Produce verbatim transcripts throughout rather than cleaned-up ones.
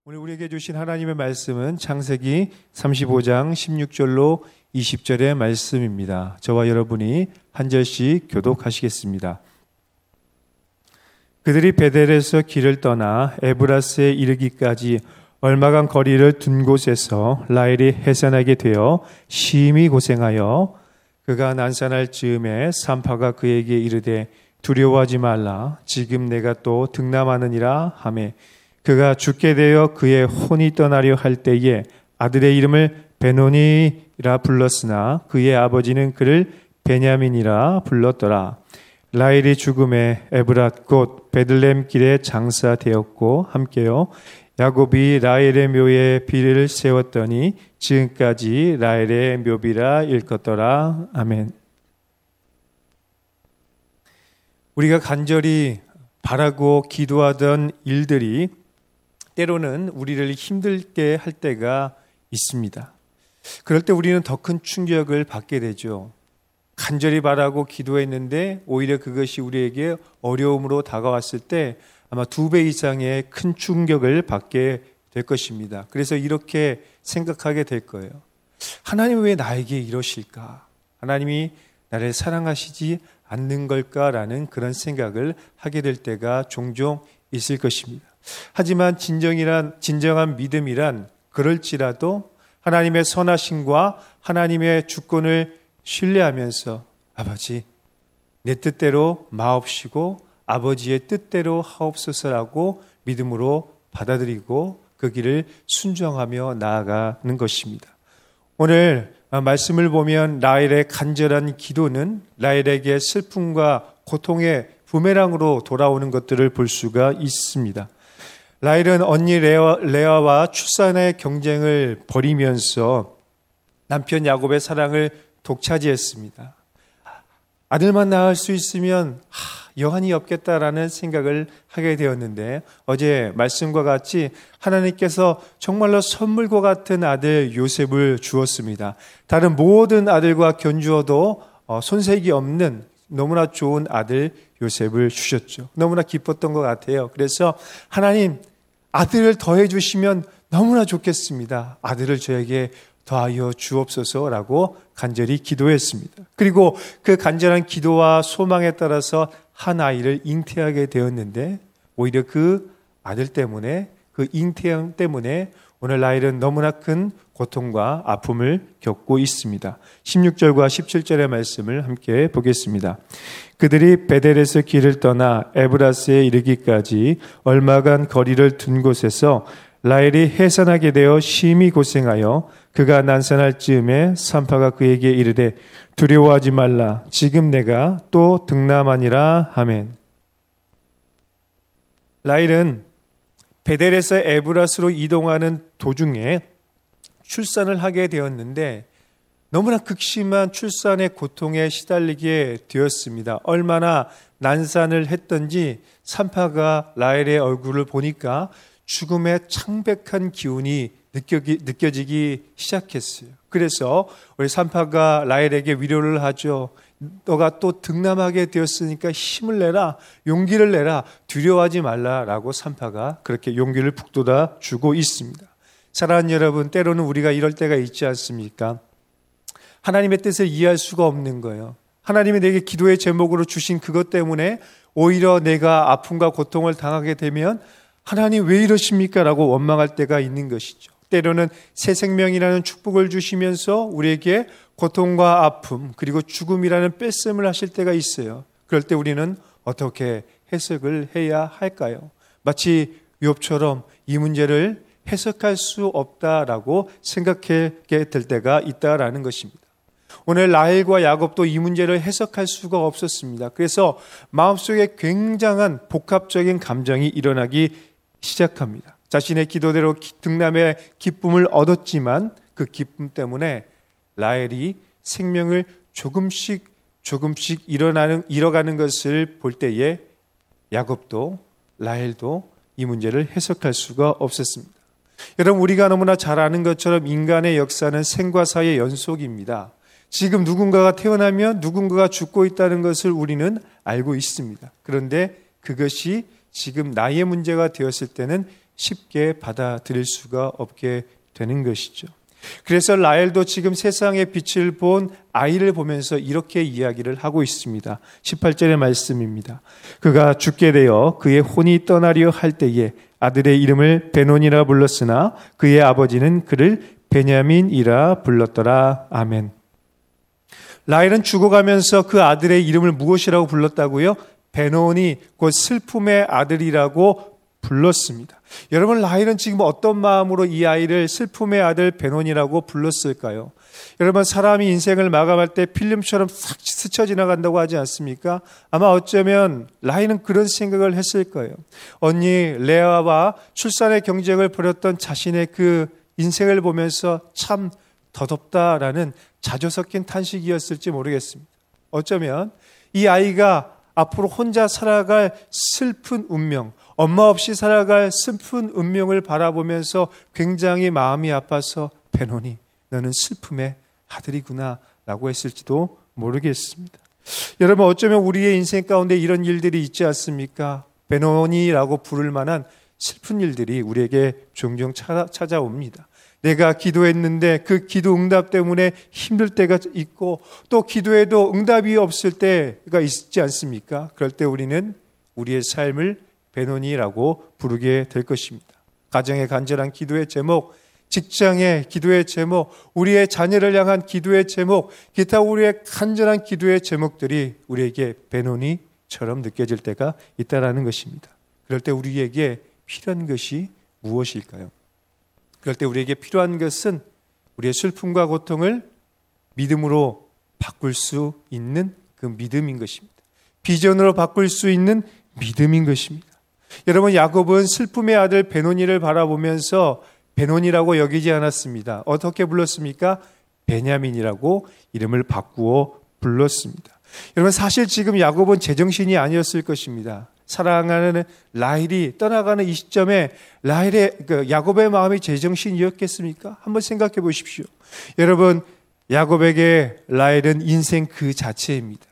오늘 우리에게 주신 하나님의 말씀은 창세기 삼십오 장 십육 절로 이십 절의 말씀입니다. 저와 여러분이 한 절씩 교독하시겠습니다. 그들이 베델에서 길을 떠나 에브라스에 이르기까지 얼마간 거리를 둔 곳에서 라헬이 해산하게 되어 심히 고생하여 그가 난산할 즈음에 산파가 그에게 이르되 두려워하지 말라. 지금 내가 또 등남하느니라 하매 그가 죽게 되어 그의 혼이 떠나려 할 때에 아들의 이름을 베노니라 불렀으나 그의 아버지는 그를 베냐민이라 불렀더라. 라헬이 죽음에 에브랏 곧 베들레헴 길에 장사되었고 함께요. 야곱이 라헬의 묘에 비를 세웠더니 지금까지 라헬의 묘비라 일컫더라. 아멘. 우리가 간절히 바라고 기도하던 일들이 때로는 우리를 힘들게 할 때가 있습니다. 그럴 때 우리는 더 큰 충격을 받게 되죠. 간절히 바라고 기도했는데 오히려 그것이 우리에게 어려움으로 다가왔을 때 아마 두 배 이상의 큰 충격을 받게 될 것입니다. 그래서 이렇게 생각하게 될 거예요. 하나님은 왜 나에게 이러실까? 하나님이 나를 사랑하시지 않는 걸까라는 그런 생각을 하게 될 때가 종종 있을 것입니다. 하지만 진정이란, 진정한 믿음이란 그럴지라도 하나님의 선하심과 하나님의 주권을 신뢰하면서 아버지, 내 뜻대로 마옵시고 아버지의 뜻대로 하옵소서라고 믿음으로 받아들이고 그 길을 순종하며 나아가는 것입니다. 오늘 말씀을 보면 라헬의 간절한 기도는 라헬에게 슬픔과 고통의 부메랑으로 돌아오는 것들을 볼 수가 있습니다. 라헬은 언니 레아, 레아와 출산의 경쟁을 벌이면서 남편 야곱의 사랑을 독차지했습니다. 아들만 낳을 수 있으면 하, 여한이 없겠다라는 생각을 하게 되었는데 어제 말씀과 같이 하나님께서 정말로 선물과 같은 아들 요셉을 주었습니다. 다른 모든 아들과 견주어도 손색이 없는 너무나 좋은 아들 요셉을 주셨죠. 너무나 기뻤던 것 같아요. 그래서 하나님 아들을 더해 주시면 너무나 좋겠습니다. 아들을 저에게 더하여 주옵소서라고 간절히 기도했습니다. 그리고 그 간절한 기도와 소망에 따라서 한 아이를 잉태하게 되었는데 오히려 그 아들 때문에 그 잉태함 때문에 오늘 라헬은 너무나 큰 고통과 아픔을 겪고 있습니다. 십육 절과 십칠 절의 말씀을 함께 보겠습니다. 그들이 베델에서 길을 떠나 에브라스에 이르기까지 얼마간 거리를 둔 곳에서 라헬이 해산하게 되어 심히 고생하여 그가 난산할 즈음에 산파가 그에게 이르되 두려워하지 말라. 지금 내가 또 등남하니라. 아멘. 라헬은 베델에서 에브라스로 이동하는 도중에 출산을 하게 되었는데 너무나 극심한 출산의 고통에 시달리게 되었습니다. 얼마나 난산을 했던지 산파가 라헬의 얼굴을 보니까 죽음의 창백한 기운이 느껴기, 느껴지기 시작했어요. 그래서 우리 산파가 라헬에게 위로를 하죠. 너가 또 등남하게 되었으니까 힘을 내라, 용기를 내라, 두려워하지 말라라고 산파가 그렇게 용기를 북돋아 주고 있습니다. 사랑하는 여러분, 때로는 우리가 이럴 때가 있지 않습니까? 하나님의 뜻을 이해할 수가 없는 거예요. 하나님이 내게 기도의 제목으로 주신 그것 때문에 오히려 내가 아픔과 고통을 당하게 되면 하나님 왜 이러십니까? 라고 원망할 때가 있는 것이죠. 때로는 새 생명이라는 축복을 주시면서 우리에게 고통과 아픔 그리고 죽음이라는 뺄셈을 하실 때가 있어요. 그럴 때 우리는 어떻게 해석을 해야 할까요? 마치 욥처럼 이 문제를 해석할 수 없다라고 생각하게 될 때가 있다라는 것입니다. 오늘 라헬과 야곱도 이 문제를 해석할 수가 없었습니다. 그래서 마음속에 굉장한 복합적인 감정이 일어나기 시작합니다. 자신의 기도대로 등남의 기쁨을 얻었지만 그 기쁨 때문에 라헬이 생명을 조금씩 조금씩 일어나는, 잃어가는 것을 볼 때에 야곱도 라헬도 이 문제를 해석할 수가 없었습니다. 여러분, 우리가 너무나 잘 아는 것처럼 인간의 역사는 생과 사의 연속입니다. 지금 누군가가 태어나면 누군가가 죽고 있다는 것을 우리는 알고 있습니다. 그런데 그것이 지금 나의 문제가 되었을 때는 쉽게 받아들일 수가 없게 되는 것이죠. 그래서 라헬도 지금 세상의 빛을 본 아이를 보면서 이렇게 이야기를 하고 있습니다. 십팔 절의 말씀입니다. 그가 죽게 되어 그의 혼이 떠나려 할 때에 아들의 이름을 베논이라 불렀으나 그의 아버지는 그를 베냐민이라 불렀더라. 아멘. 라헬은 죽어가면서 그 아들의 이름을 무엇이라고 불렀다고요? 베논이 곧 슬픔의 아들이라고 불렀습니다. 여러분, 라헬은 지금 어떤 마음으로 이 아이를 슬픔의 아들 베논이라고 불렀을까요? 여러분, 사람이 인생을 마감할 때 필름처럼 싹 스쳐 지나간다고 하지 않습니까? 아마 어쩌면 라헬은 그런 생각을 했을 거예요. 언니 레아와 출산의 경쟁을 벌였던 자신의 그 인생을 보면서 참 더덥다라는 자조 섞인 탄식이었을지 모르겠습니다. 어쩌면 이 아이가 앞으로 혼자 살아갈 슬픈 운명, 엄마 없이 살아갈 슬픈 운명을 바라보면서 굉장히 마음이 아파서 베논이 너는 슬픔의 아들이구나 라고 했을지도 모르겠습니다. 여러분, 어쩌면 우리의 인생 가운데 이런 일들이 있지 않습니까? 베논이라고 부를 만한 슬픈 일들이 우리에게 종종 찾아옵니다. 내가 기도했는데 그 기도 응답 때문에 힘들 때가 있고 또 기도해도 응답이 없을 때가 있지 않습니까? 그럴 때 우리는 우리의 삶을 베논이라고 부르게 될 것입니다. 가정의 간절한 기도의 제목, 직장의 기도의 제목, 우리의 자녀를 향한 기도의 제목, 기타 우리의 간절한 기도의 제목들이 우리에게 베논이처럼 느껴질 때가 있다라는 것입니다. 그럴 때 우리에게 필요한 것이 무엇일까요? 그럴 때 우리에게 필요한 것은 우리의 슬픔과 고통을 믿음으로 바꿀 수 있는 그 믿음인 것입니다. 비전으로 바꿀 수 있는 믿음인 것입니다. 여러분, 야곱은 슬픔의 아들 베논이를 바라보면서 베논이라고 여기지 않았습니다. 어떻게 불렀습니까? 베냐민이라고 이름을 바꾸어 불렀습니다. 여러분, 사실 지금 야곱은 제정신이 아니었을 것입니다. 사랑하는 라헬이 떠나가는 이 시점에 라헬의 그 야곱의 마음이 제정신이었겠습니까? 한번 생각해 보십시오. 여러분, 야곱에게 라헬은 인생 그 자체입니다.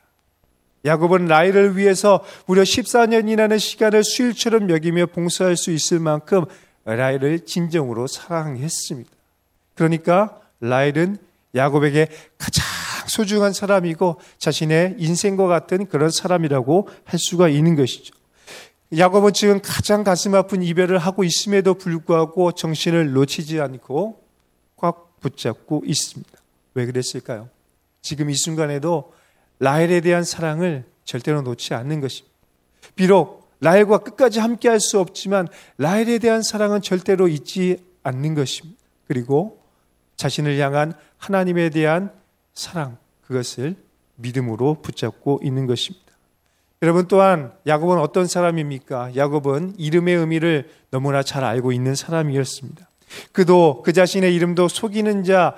야곱은 라헬을 위해서 무려 십사 년이라는 시간을 수일처럼 여기며 봉사할 수 있을 만큼 라헬을 진정으로 사랑했습니다. 그러니까 라헬은 야곱에게 가장 소중한 사람이고 자신의 인생과 같은 그런 사람이라고 할 수가 있는 것이죠. 야곱은 지금 가장 가슴 아픈 이별을 하고 있음에도 불구하고 정신을 놓치지 않고 꽉 붙잡고 있습니다. 왜 그랬을까요? 지금 이 순간에도 라헬에 대한 사랑을 절대로 놓지 않는 것입니다. 비록 라헬과 끝까지 함께 할 수 없지만 라헬에 대한 사랑은 절대로 잊지 않는 것입니다. 그리고 자신을 향한 하나님에 대한 사랑, 그것을 믿음으로 붙잡고 있는 것입니다. 여러분, 또한 야곱은 어떤 사람입니까? 야곱은 이름의 의미를 너무나 잘 알고 있는 사람이었습니다. 그도 그 자신의 이름도 속이는 자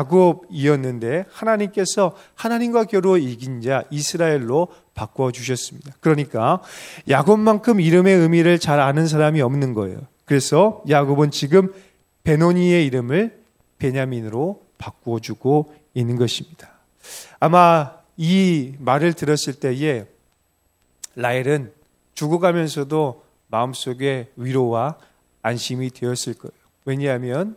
야곱이었는데 하나님께서 하나님과 겨루 이긴 자 이스라엘로 바꾸어 주셨습니다. 그러니까 야곱만큼 이름의 의미를 잘 아는 사람이 없는 거예요. 그래서 야곱은 지금 베노니의 이름을 베냐민으로 바꾸어 주고 있는 것입니다. 아마 이 말을 들었을 때에 라헬은 죽어가면서도 마음속에 위로와 안심이 되었을 거예요. 왜냐하면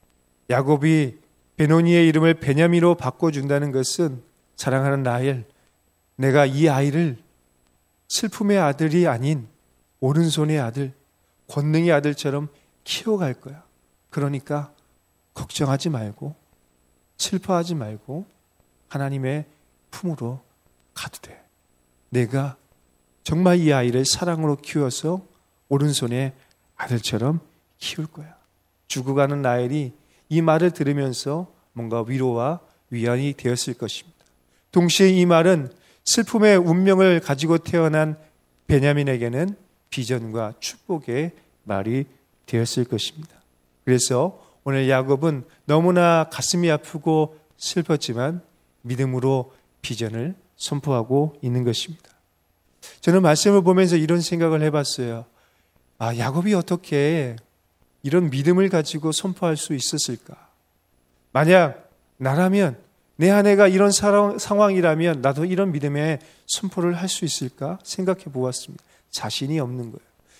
야곱이 베노니의 이름을 베냐민으로 바꿔준다는 것은 사랑하는 라헬, 내가 이 아이를 슬픔의 아들이 아닌 오른손의 아들, 권능의 아들처럼 키워갈 거야. 그러니까 걱정하지 말고 슬퍼하지 말고 하나님의 품으로 가도 돼. 내가 정말 이 아이를 사랑으로 키워서 오른손의 아들처럼 키울 거야. 죽어가는 라헬이 이 말을 들으면서 뭔가 위로와 위안이 되었을 것입니다. 동시에 이 말은 슬픔의 운명을 가지고 태어난 베냐민에게는 비전과 축복의 말이 되었을 것입니다. 그래서 오늘 야곱은 너무나 가슴이 아프고 슬펐지만 믿음으로 비전을 선포하고 있는 것입니다. 저는 말씀을 보면서 이런 생각을 해봤어요. 아, 야곱이 어떻게 이런 믿음을 가지고 선포할 수 있었을까? 만약 나라면, 내 아내가 이런 상황이라면 나도 이런 믿음의 선포를 할 수 있을까 생각해 보았습니다. 자신이 없는 거예요.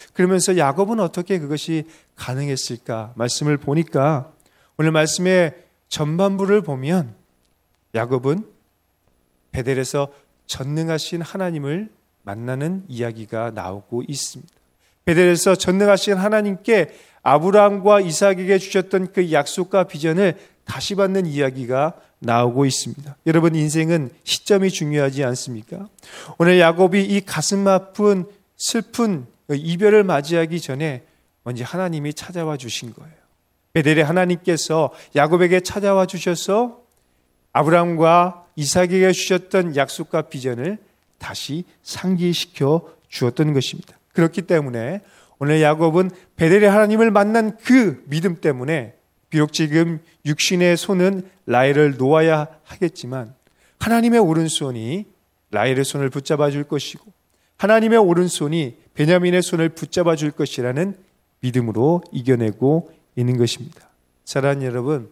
그러면서 야곱은 어떻게 그것이 가능했을까? 말씀을 보니까 오늘 말씀의 전반부를 보면 야곱은 베델에서 전능하신 하나님을 만나는 이야기가 나오고 있습니다. 베델에서 전능하신 하나님께 아브라함과 이삭에게 주셨던 그 약속과 비전을 다시 받는 이야기가 나오고 있습니다. 여러분, 인생은 시점이 중요하지 않습니까? 오늘 야곱이 이 가슴 아픈 슬픈 이별을 맞이하기 전에 먼저 하나님이 찾아와 주신 거예요. 베델의 하나님께서 야곱에게 찾아와 주셔서 아브라함과 이삭에게 주셨던 약속과 비전을 다시 상기시켜 주었던 것입니다. 그렇기 때문에 오늘 야곱은 베델의 하나님을 만난 그 믿음 때문에 비록 지금 육신의 손은 라헬을 놓아야 하겠지만 하나님의 오른손이 라헬의 손을 붙잡아 줄 것이고 하나님의 오른손이 베냐민의 손을 붙잡아 줄 것이라는 믿음으로 이겨내고 있는 것입니다. 사랑하는 여러분,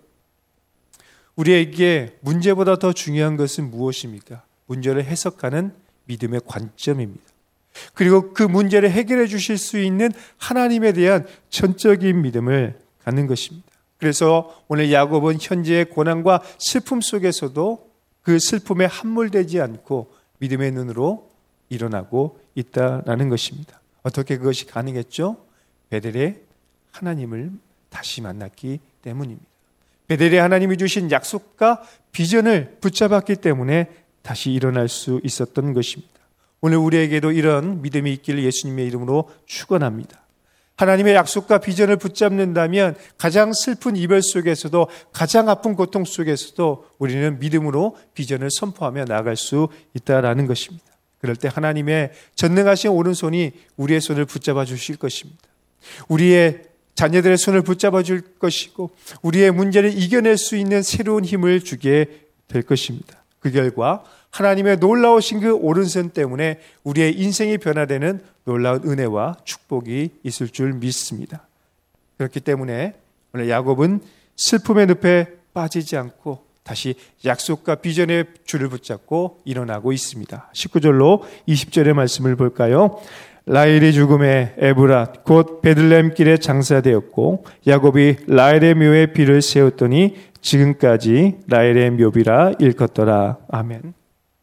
우리에게 문제보다 더 중요한 것은 무엇입니까? 문제를 해석하는 믿음의 관점입니다. 그리고 그 문제를 해결해 주실 수 있는 하나님에 대한 전적인 믿음을 갖는 것입니다. 그래서 오늘 야곱은 현재의 고난과 슬픔 속에서도 그 슬픔에 함몰되지 않고 믿음의 눈으로 일어나고 있다라는 것입니다. 어떻게 그것이 가능했죠? 베델의 하나님을 다시 만났기 때문입니다. 베델의 하나님이 주신 약속과 비전을 붙잡았기 때문에 다시 일어날 수 있었던 것입니다. 오늘 우리에게도 이런 믿음이 있기를 예수님의 이름으로 축원합니다. 하나님의 약속과 비전을 붙잡는다면 가장 슬픈 이별 속에서도 가장 아픈 고통 속에서도 우리는 믿음으로 비전을 선포하며 나아갈 수 있다라는 것입니다. 그럴 때 하나님의 전능하신 오른손이 우리의 손을 붙잡아 주실 것입니다. 우리의 자녀들의 손을 붙잡아 줄 것이고 우리의 문제를 이겨낼 수 있는 새로운 힘을 주게 될 것입니다. 그 결과 하나님의 놀라우신 그 오른손 때문에 우리의 인생이 변화되는 놀라운 은혜와 축복이 있을 줄 믿습니다. 그렇기 때문에 오늘 야곱은 슬픔의 늪에 빠지지 않고 다시 약속과 비전의 줄을 붙잡고 일어나고 있습니다. 십구 절로 이십 절의 말씀을 볼까요? 라헬이 죽음에 에브랏 곧 베들레헴 길에 장사되었고 야곱이 라헬의 묘에 비를 세웠더니 지금까지 라헬의 묘비라 일컫더라. 아멘.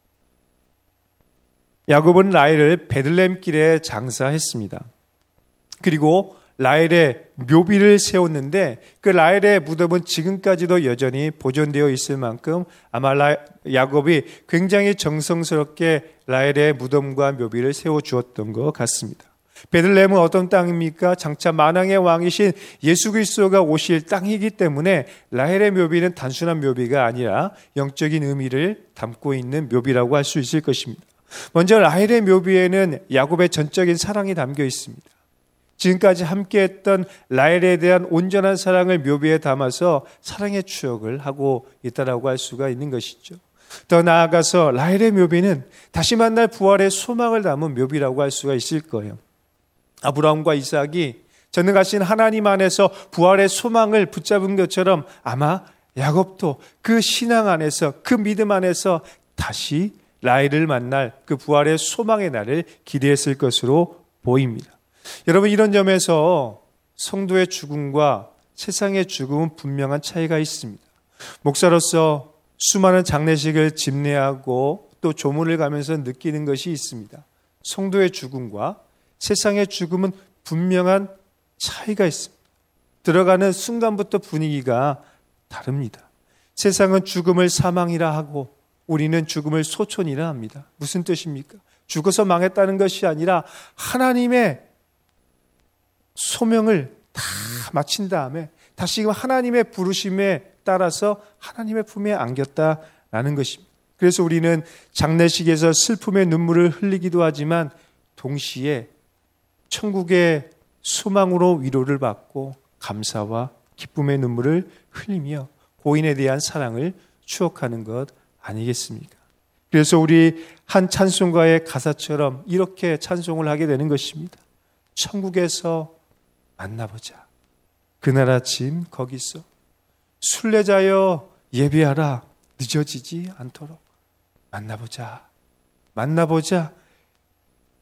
야곱은 라헬을 베들레헴 길에 장사했습니다. 그리고 라헬의 묘비를 세웠는데 그 라헬의 무덤은 지금까지도 여전히 보존되어 있을 만큼 아마 라, 야곱이 굉장히 정성스럽게 라헬의 무덤과 묘비를 세워주었던 것 같습니다. 베들레헴은 어떤 땅입니까? 장차 만왕의 왕이신 예수 그리스도가 오실 땅이기 때문에 라헬의 묘비는 단순한 묘비가 아니라 영적인 의미를 담고 있는 묘비라고 할 수 있을 것입니다. 먼저 라헬의 묘비에는 야곱의 전적인 사랑이 담겨 있습니다. 지금까지 함께했던 라헬에 대한 온전한 사랑을 묘비에 담아서 사랑의 추억을 하고 있다라고 할 수가 있는 것이죠. 더 나아가서 라헬의 묘비는 다시 만날 부활의 소망을 담은 묘비라고 할 수가 있을 거예요. 아브라함과 이삭이 전능하신 하나님 안에서 부활의 소망을 붙잡은 것처럼 아마 야곱도 그 신앙 안에서 그 믿음 안에서 다시 라헬을 만날 그 부활의 소망의 날을 기대했을 것으로 보입니다. 여러분, 이런 점에서 성도의 죽음과 세상의 죽음은 분명한 차이가 있습니다. 목사로서 수많은 장례식을 집례하고 또 조문을 가면서 느끼는 것이 있습니다. 성도의 죽음과 세상의 죽음은 분명한 차이가 있습니다. 들어가는 순간부터 분위기가 다릅니다. 세상은 죽음을 사망이라 하고 우리는 죽음을 소천이라 합니다. 무슨 뜻입니까? 죽어서 망했다는 것이 아니라 하나님의 소명을 다 마친 다음에 다시금 하나님의 부르심에 따라서 하나님의 품에 안겼다라는 것입니다. 그래서 우리는 장례식에서 슬픔의 눈물을 흘리기도 하지만 동시에 천국의 소망으로 위로를 받고 감사와 기쁨의 눈물을 흘리며 고인에 대한 사랑을 추억하는 것 아니겠습니까? 그래서 우리 한 찬송가의 가사처럼 이렇게 찬송을 하게 되는 것입니다. 천국에서 만나보자. 그날 아침 거기서 순례자여 예배하라. 늦어지지 않도록 만나보자. 만나보자.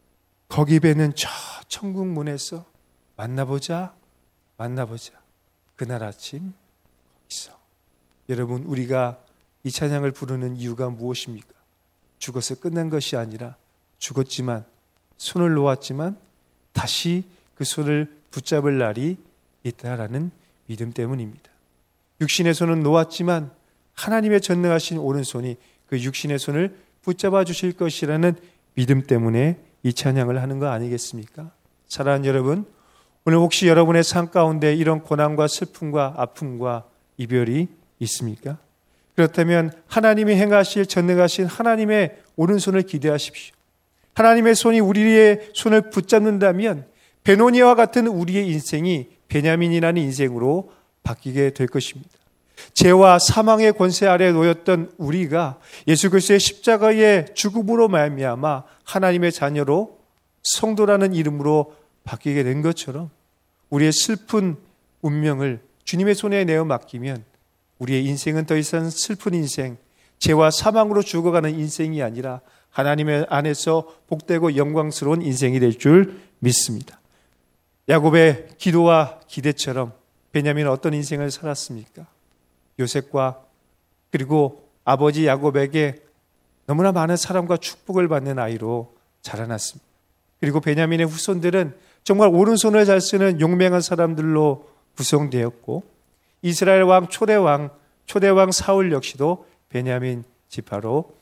거기 배는 저 천국 문에서 만나보자, 만나보자. 그날 아침 거기서. 여러분, 우리가 이 찬양을 부르는 이유가 무엇입니까? 죽어서 끝난 것이 아니라 죽었지만, 손을 놓았지만 다시 그 손을 붙잡을 날이 있다라는 믿음 때문입니다. 육신의 손은 놓았지만 하나님의 전능하신 오른손이 그 육신의 손을 붙잡아 주실 것이라는 믿음 때문에 이 찬양을 하는 거 아니겠습니까? 사랑하는 여러분, 오늘 혹시 여러분의 삶 가운데 이런 고난과 슬픔과 아픔과 이별이 있습니까? 그렇다면 하나님이 행하실 전능하신 하나님의 오른손을 기대하십시오. 하나님의 손이 우리의 손을 붙잡는다면 베노니아와 같은 우리의 인생이 베냐민이라는 인생으로 바뀌게 될 것입니다. 죄와 사망의 권세 아래 놓였던 우리가 예수 그리스도의 십자가의 죽음으로 말미암아 하나님의 자녀로 성도라는 이름으로 바뀌게 된 것처럼 우리의 슬픈 운명을 주님의 손에 내어 맡기면 우리의 인생은 더 이상 슬픈 인생, 죄와 사망으로 죽어가는 인생이 아니라 하나님의 안에서 복되고 영광스러운 인생이 될 줄 믿습니다. 야곱의 기도와 기대처럼 베냐민은 어떤 인생을 살았습니까? 요셉과 그리고 아버지 야곱에게 너무나 많은 사랑과 축복을 받는 아이로 자라났습니다. 그리고 베냐민의 후손들은 정말 오른손을 잘 쓰는 용맹한 사람들로 구성되었고, 이스라엘 왕 초대왕 초대왕 사울 역시도 베냐민 지파로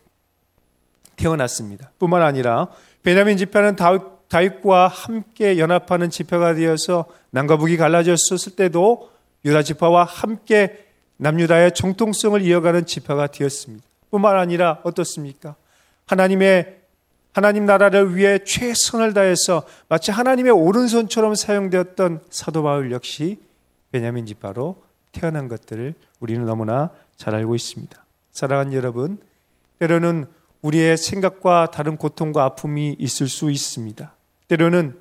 태어났습니다. 뿐만 아니라 베냐민 지파는 다윗, 다윗과 함께 연합하는 지파가 되어서 남과 북이 갈라졌을 때도 유다 지파와 함께 남유다의 정통성을 이어가는 지파가 되었습니다. 뿐만 아니라 어떻습니까? 하나님의 하나님 나라를 위해 최선을 다해서 마치 하나님의 오른손처럼 사용되었던 사도 바울 역시 베냐민 지파로 태어난 것들을 우리는 너무나 잘 알고 있습니다. 사랑하는 여러분, 때로는 우리의 생각과 다른 고통과 아픔이 있을 수 있습니다. 때로는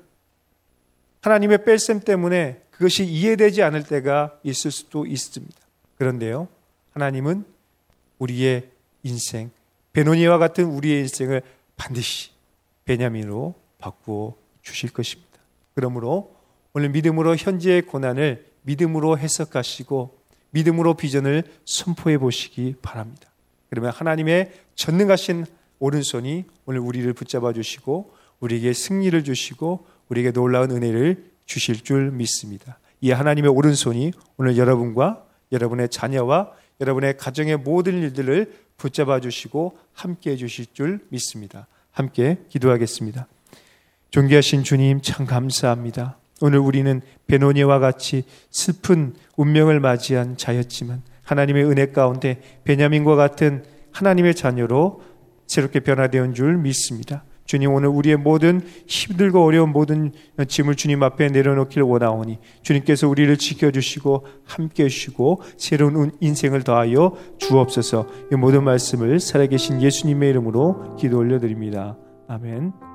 하나님의 뺄셈 때문에 그것이 이해되지 않을 때가 있을 수도 있습니다. 그런데요, 하나님은 우리의 인생, 베노니아와 같은 우리의 인생을 반드시 베냐민으로 바꾸어 주실 것입니다. 그러므로 오늘 믿음으로 현재의 고난을 믿음으로 해석하시고 믿음으로 비전을 선포해 보시기 바랍니다. 그러면 하나님의 전능하신 오른손이 오늘 우리를 붙잡아 주시고 우리에게 승리를 주시고 우리에게 놀라운 은혜를 주실 줄 믿습니다. 이 하나님의 오른손이 오늘 여러분과 여러분의 자녀와 여러분의 가정의 모든 일들을 붙잡아 주시고 함께 해 주실 줄 믿습니다. 함께 기도하겠습니다. 존귀하신 주님, 참 감사합니다. 오늘 우리는 베노니아와 같이 슬픈 운명을 맞이한 자였지만 하나님의 은혜 가운데 베냐민과 같은 하나님의 자녀로 새롭게 변화되온 줄 믿습니다. 주님, 오늘 우리의 모든 힘들고 어려운 모든 짐을 주님 앞에 내려놓기를 원하오니 주님께서 우리를 지켜주시고 함께해 주시고 새로운 인생을 더하여 주옵소서. 이 모든 말씀을 살아계신 예수님의 이름으로 기도 올려드립니다. 아멘.